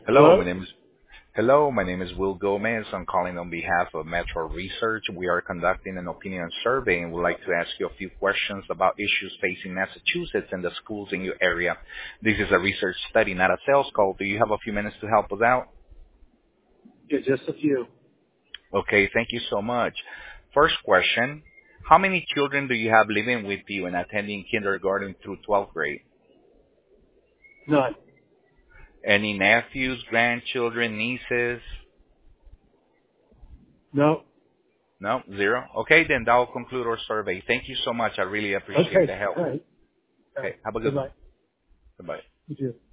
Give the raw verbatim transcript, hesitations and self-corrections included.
Hello, Hello? my name is Hello, my name is Will Gomez. I'm calling on behalf of Metro Research. We are conducting an opinion survey and would like to ask you a few questions about issues facing Massachusetts and the schools in your area. This is a research study, not a sales call. Do you have a few minutes to help us out? Yeah, just a few. Okay, thank you so much. First question, how many children do you have living with you and attending kindergarten through twelfth grade? None. Any nephews, grandchildren, nieces? No. No, zero. Okay, then that will conclude our survey. Thank you so much. I really appreciate Okay. the help. All right. All Okay, right. have a good one. Goodbye. Goodbye. You too.